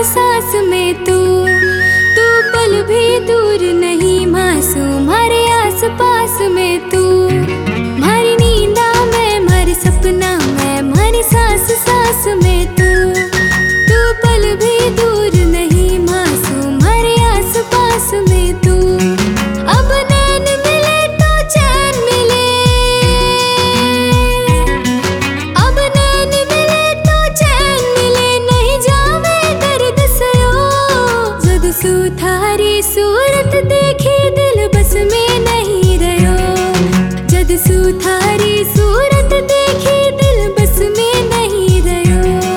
सांस में तू पल भी दूर नहीं मासूम, हमारे आस पास में तू, हमारी नींदा में, हमारे सपना में, हमारी सांस सांस में तू पल भी दूर नहीं मासूम, हमारे आस पास में तू। अब नैन मिले तो चैन मिले, अब नैन मिले तो चैन मिले, नहीं जावे दर्द सयो। जद सू थारी सूरत देखी दिल बस में नहीं रहो, जद सू थारी सूरत देखी दिल बस में नहीं रहो।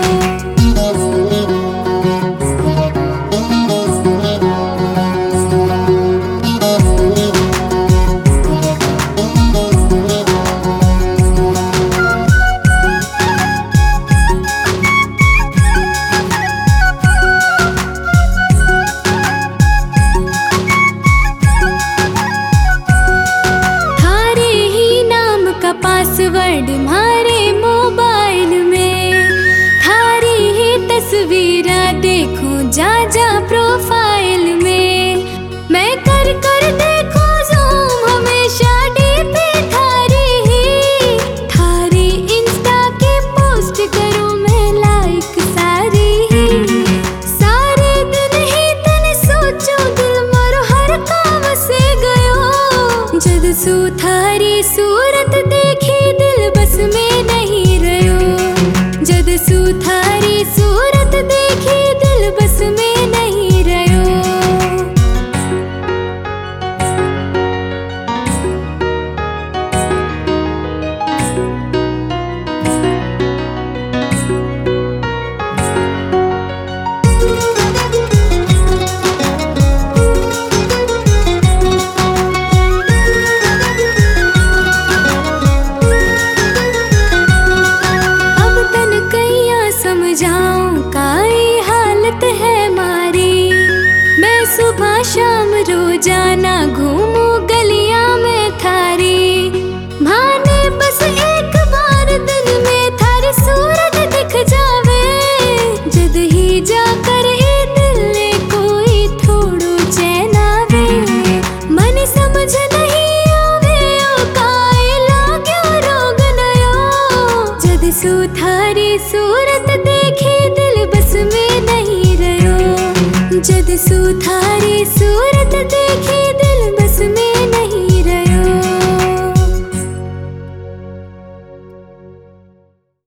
पासवर्ड हमारे मोबाइल में, थारी ही तस्वीरा देखूं जा जा प्रोफाइल में, मैं कर कर देखूं ज़ूम हमेशा डीपी थारी ही, थारी इंस्टा के पोस्ट करूं मैं लाइक सारी ही, सारे दिन ही तने सोचो दिल मारो हर काम से गयो। जद सू थारी सूरत देखी दिल बस में नहीं रहो, जद सू थारी सूरत देखी दिल बस में नहीं रहो। समझाऊं काई हालत है मारी, मैं सुबह शाम रोजाना घूमूं गलियां में थारी, भाने बस एक बार दिन में थारी सूरत दिख जावे, जद ही जाकर ए दिल ने कोई थोड़ो चैन आवे, मन समझ नहीं आवे ओ काई लाग्यो रोग नयो। जद सू थारी सूरत देखी दिल बस में नहीं रहो, जद सू थारी सूरत देखी